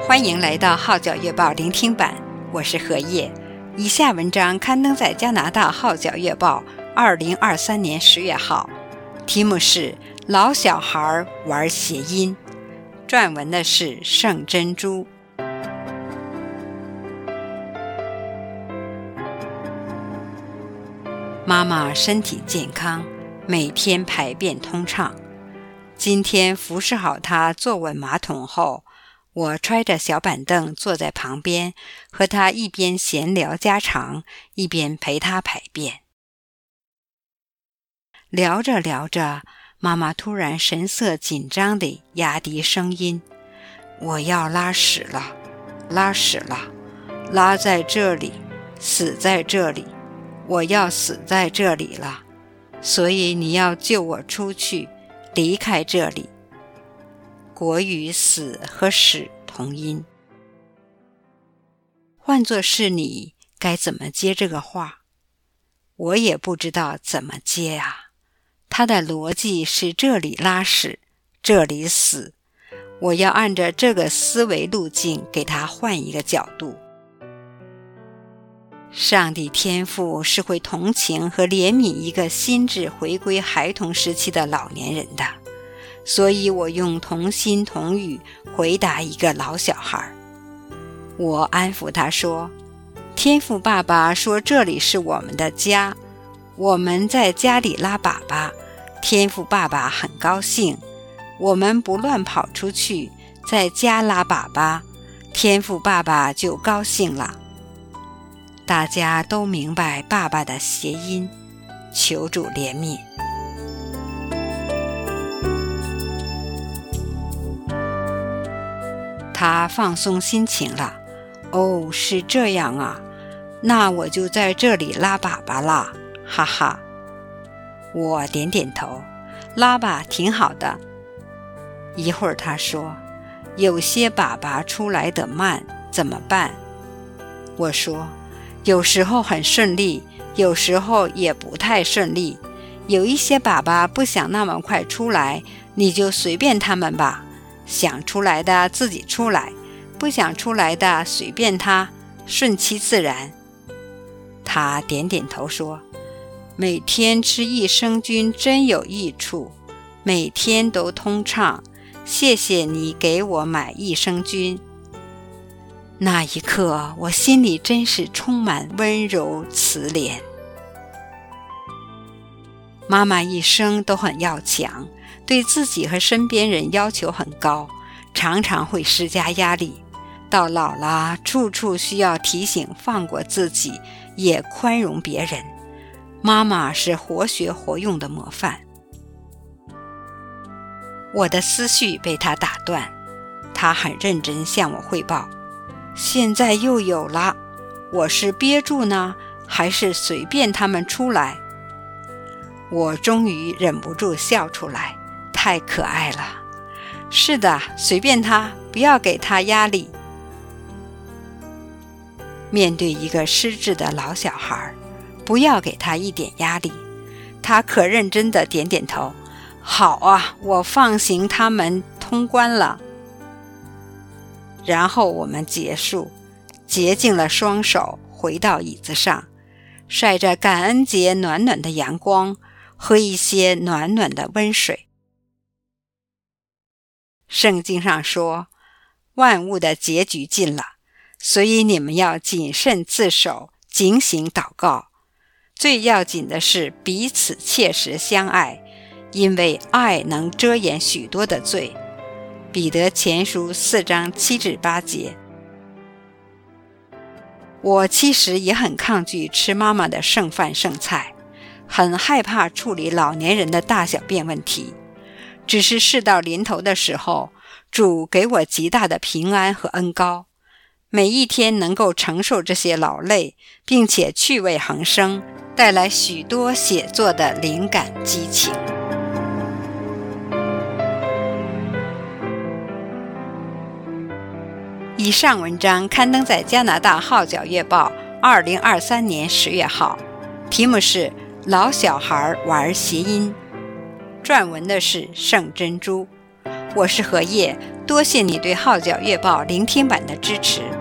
欢迎来到号角月报聆听版，我是何叶。以下文章刊登在加拿大号角月报2023年10月号，题目是老小孩玩谐音，撰文的是盛珍珠。妈妈身体健康，每天排便通畅。今天服侍好她坐稳马桶后，我揣着小板凳坐在旁边，和她一边闲聊家常，一边陪她排便。聊着聊着，妈妈突然神色紧张地压低声音：“我要拉屎了，拉屎了，拉在这里，死在这里，我要死在这里了，所以你要救我出去，离开这里。”国语死和屎同音。换作是你，该怎么接这个话？我也不知道怎么接啊。他的逻辑是这里拉屎，这里死，我要按照这个思维路径给他换一个角度。上帝天父是会同情和怜悯一个心智回归孩童时期的老年人的，所以我用同心同语回答一个老小孩。我安抚他说，天父爸爸说这里是我们的家，我们在家里拉粑粑，天父爸爸很高兴，我们不乱跑出去，在家拉粑粑，天父爸爸就高兴了。大家都明白爸爸的谐音，求主怜悯。他放松心情了，哦，是这样啊，那我就在这里拉粑粑啦，哈哈。我点点头，拉吧，挺好的。一会儿他说，有些粑粑出来得慢，怎么办？我说，有时候很顺利，有时候也不太顺利，有一些粑粑不想那么快出来，你就随便他们吧，想出来的自己出来，不想出来的随便他，顺其自然。他点点头说，每天吃益生菌真有益处，每天都通畅，谢谢你给我买益生菌。那一刻，我心里真是充满温柔慈怜。妈妈一生都很要强，对自己和身边人要求很高，常常会施加压力。到老了，处处需要提醒放过自己，也宽容别人。妈妈是活学活用的模范。我的思绪被她打断，她很认真向我汇报。现在又有了，我是憋住呢，还是随便他们出来？我终于忍不住笑出来，太可爱了。是的，随便他，不要给他压力。面对一个失智的老小孩，不要给他一点压力。他可认真地点点头，好啊，我放行他们通关了。然后我们结束，洁净了双手，回到椅子上，晒着感恩节暖暖的阳光，喝一些暖暖的温水。圣经上说，万物的结局近了，所以你们要谨慎自守，警醒祷告。最要紧的是彼此切实相爱，因为爱能遮掩许多的罪。彼得前书4章7至8节。我其实也很抗拒吃妈妈的剩饭剩菜，很害怕处理老年人的大小便问题。只是事到临头的时候，主给我极大的平安和恩膏，每一天能够承受这些劳累，并且趣味横生，带来许多写作的灵感激情。以上文章刊登在加拿大号角月报2023年10月号，题目是老小孩玩谐音，撰文的是盛珍珠。 我是荷叶，多谢你对《号角月报》聆听版的支持。